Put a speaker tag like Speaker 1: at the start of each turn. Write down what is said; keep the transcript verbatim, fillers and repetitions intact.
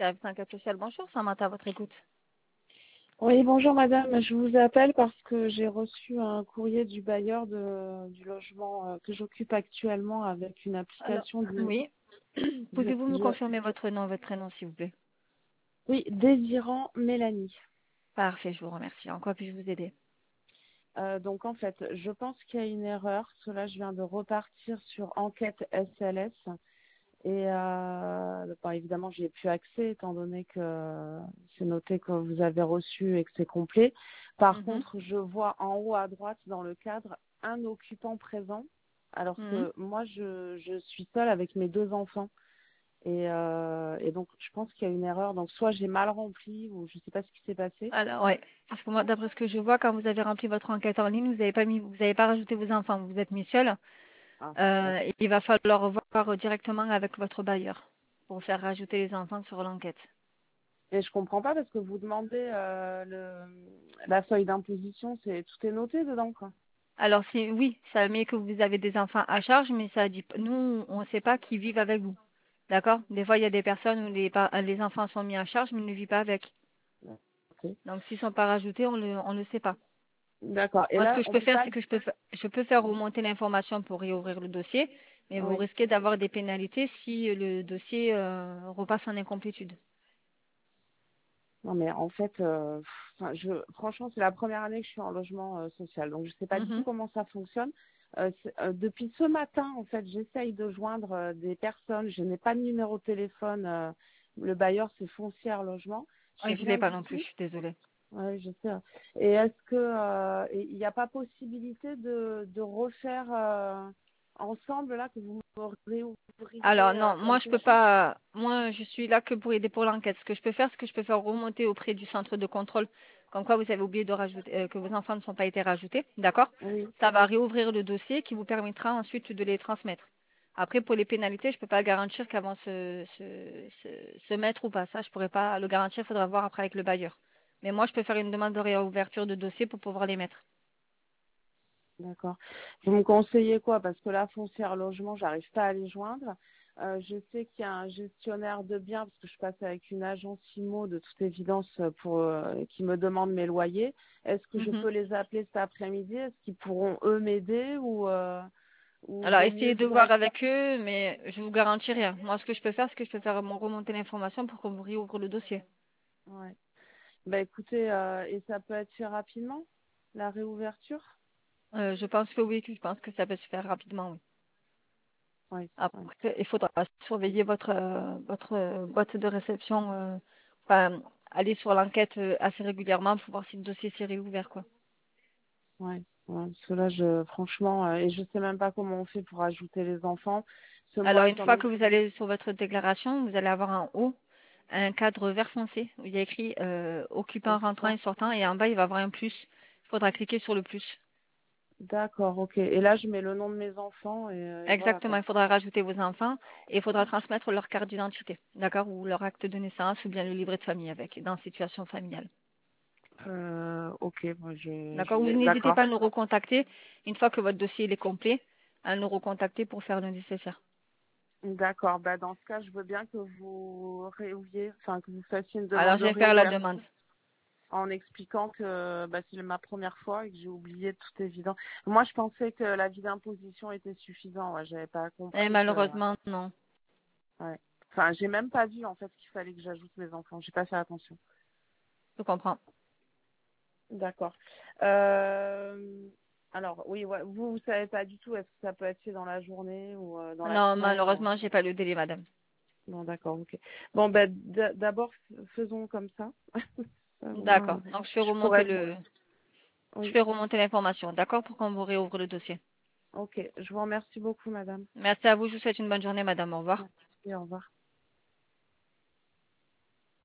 Speaker 1: service enquête sociale. Bonjour, Samantha, à votre écoute.
Speaker 2: Oui, bonjour madame, je vous appelle parce que j'ai reçu un courrier du bailleur de, du logement euh, que j'occupe actuellement avec une
Speaker 1: Alors,
Speaker 2: application de,
Speaker 1: oui.
Speaker 2: de-
Speaker 1: Pouvez-vous me
Speaker 2: de-
Speaker 1: confirmer votre nom, votre prénom, s'il vous plaît?
Speaker 2: oui, Désirant Mélanie.
Speaker 1: Parfait, je vous remercie. En quoi puis-je vous aider?
Speaker 2: Euh, donc en fait, je pense qu'il y a une erreur, parce que là je viens de repartir sur enquête S L S et euh, bon, évidemment j'y ai plus accès étant donné que c'est noté que vous avez reçu et que c'est complet. Par
Speaker 1: Mhm,
Speaker 2: contre, je vois en haut à droite dans le cadre un occupant présent, alors
Speaker 1: mhm.
Speaker 2: que moi je, je suis seule avec mes deux enfants. Et, euh, et donc je pense qu'il y a une erreur. Donc soit j'ai mal rempli ou je ne sais pas ce qui s'est passé.
Speaker 1: Alors, ouais. Parce que moi, d'après ce que je vois, quand vous avez rempli votre enquête en ligne, vous n'avez pas mis, vous n'avez pas rajouté vos enfants, vous vous êtes mis seul.
Speaker 2: Ah,
Speaker 1: Euh,
Speaker 2: d'accord.
Speaker 1: et il va falloir voir directement avec votre bailleur pour faire rajouter les enfants sur l'enquête.
Speaker 2: Et je comprends pas parce que vous demandez euh, le, la feuille d'imposition, c'est tout est noté dedans quoi.
Speaker 1: Alors, c'est oui, ça met que vous avez des enfants à charge, mais ça dit, nous, on ne sait pas qui vivent avec vous. D'accord? Des fois, il y a des personnes où les, pa- les enfants sont mis à charge, mais ils ne vivent pas avec.
Speaker 2: Ok.
Speaker 1: Donc, s'ils sont pas rajoutés, on le, on le sait pas.
Speaker 2: D'accord. Et
Speaker 1: Moi, ce
Speaker 2: là,
Speaker 1: que je
Speaker 2: on
Speaker 1: peux
Speaker 2: peut
Speaker 1: faire,
Speaker 2: pas.
Speaker 1: c'est que je peux, fa- je peux faire remonter l'information pour réouvrir le dossier, mais vous
Speaker 2: Oui.
Speaker 1: risquez d'avoir des pénalités si le dossier euh, repasse en incomplétude.
Speaker 2: Non, mais en fait, euh, enfin, je, franchement, c'est la première année que je suis en logement euh, social, donc je sais pas du tout
Speaker 1: Mhm.
Speaker 2: comment ça fonctionne. Euh, c'est- euh, depuis ce matin, en fait, j'essaye de joindre euh, des personnes. Je n'ai pas de numéro de téléphone. Euh, le bailleur, c'est Foncière Logement.
Speaker 1: Oui,
Speaker 2: J'ai
Speaker 1: je ne l'ai
Speaker 2: rien
Speaker 1: pas
Speaker 2: du
Speaker 1: non plus,
Speaker 2: tout.
Speaker 1: je suis désolée.
Speaker 2: Oui, je sais. Et est-ce que euh, et il n'y a pas possibilité de, de refaire euh, ensemble là que vous me
Speaker 1: Alors
Speaker 2: réouvriez euh,
Speaker 1: non, moi je
Speaker 2: quelque
Speaker 1: peux
Speaker 2: chose?
Speaker 1: pas. Moi je suis là que pour aider pour l'enquête. Ce que je peux faire, c'est que je peux faire remonter auprès du centre de contrôle, comme quoi vous avez oublié de rajouter euh, que vos enfants ne sont pas été rajoutés, d'accord?
Speaker 2: Oui,
Speaker 1: Ça va réouvrir le dossier qui vous permettra ensuite de les transmettre. Après pour les pénalités, je peux pas garantir qu'elles vont se, se, se, se mettre ou pas. Ça, je pourrais pas le garantir. Il faudra voir après avec le bailleur. Mais moi je peux faire une demande de réouverture de dossier pour pouvoir les mettre.
Speaker 2: d'accord. Vous me conseillez quoi? Parce que là, Foncière Logement, j'arrive pas à les joindre. Euh, je sais qu'il y a un gestionnaire de biens, parce que je passe avec une agence IMO de toute évidence pour euh, qui me demande mes loyers. Est-ce que je
Speaker 1: Mhm.
Speaker 2: peux les appeler cet après-midi? Est-ce qu'ils pourront eux m'aider ou euh, ou
Speaker 1: Alors,
Speaker 2: vaut
Speaker 1: essayez
Speaker 2: mieux
Speaker 1: de voir
Speaker 2: direct?
Speaker 1: avec eux, mais je vous garantis rien. Moi, ce que je peux faire, c'est que je peux faire mon- remonter l'information pour qu'on vous réouvre le dossier.
Speaker 2: Ouais. Bah écoutez, euh, et ça peut être fait rapidement, la réouverture?
Speaker 1: Euh, je pense que oui, que je pense que ça peut se faire rapidement, oui.
Speaker 2: Oui, oui.
Speaker 1: Après, il faudra surveiller votre euh, votre euh, boîte de réception, euh, enfin, aller sur l'enquête euh, assez régulièrement pour voir si le dossier s'est réouvert, quoi.
Speaker 2: Ouais, ouais, parce que là, je, franchement, euh, et je sais même pas comment on fait pour ajouter les enfants. Ce
Speaker 1: Alors,
Speaker 2: mois,
Speaker 1: une
Speaker 2: étant
Speaker 1: fois
Speaker 2: donné
Speaker 1: que vous allez sur votre déclaration, vous allez avoir en haut un cadre vert foncé où il y a écrit euh,
Speaker 2: que
Speaker 1: occupant rentrant
Speaker 2: occupant.
Speaker 1: et sortant, et en bas, il va y avoir un plus. Il faudra cliquer sur le plus.
Speaker 2: D'accord, ok. Et là, je mets le nom de mes enfants et, euh, et voilà
Speaker 1: Exactement,
Speaker 2: quoi.
Speaker 1: il faudra rajouter vos enfants et il faudra transmettre leur carte d'identité, d'accord, ou leur acte de naissance ou bien le livret de famille avec, dans situation familiale.
Speaker 2: Euh, ok, moi je, je
Speaker 1: D'accord, ou
Speaker 2: vais.
Speaker 1: n'hésitez
Speaker 2: D'accord.
Speaker 1: pas à nous recontacter une fois que votre dossier il est complet, à nous recontacter pour faire le nécessaire.
Speaker 2: D'accord. Bah dans ce cas, je veux bien que vous réouvriez, enfin que vous fassiez une
Speaker 1: Alors,
Speaker 2: demande
Speaker 1: je
Speaker 2: de
Speaker 1: vais faire la
Speaker 2: réouverture
Speaker 1: demande.
Speaker 2: en expliquant que bah, c'est ma première fois et que j'ai oublié tout évident. Moi, je pensais que l'avis d'imposition était suffisant. Ouais, j'avais pas
Speaker 1: Et
Speaker 2: compris que.
Speaker 1: malheureusement, non.
Speaker 2: Ouais. Enfin, j'ai même pas vu en fait qu'il fallait que j'ajoute mes enfants. J'ai pas fait attention.
Speaker 1: Je comprends.
Speaker 2: D'accord. Euh, alors, oui, ouais, vous, vous savez pas du tout. Est-ce que ça peut être fait dans la journée ou euh, dans la
Speaker 1: Non,
Speaker 2: semaine ou...
Speaker 1: malheureusement, j'ai pas le délai, madame.
Speaker 2: Bon, d'accord, ok. Bon, ben, d- d'abord, f- faisons comme ça. Ça, au moins,
Speaker 1: D'accord. Donc, je fais
Speaker 2: je
Speaker 1: remonter
Speaker 2: pourrais.
Speaker 1: le, je
Speaker 2: Oui,
Speaker 1: fais remonter l'information, d'accord, pour qu'on vous réouvre le dossier.
Speaker 2: ok. Je vous remercie beaucoup, madame.
Speaker 1: Merci à vous. Je vous souhaite une bonne journée, madame. Au revoir.
Speaker 2: Merci. Au revoir.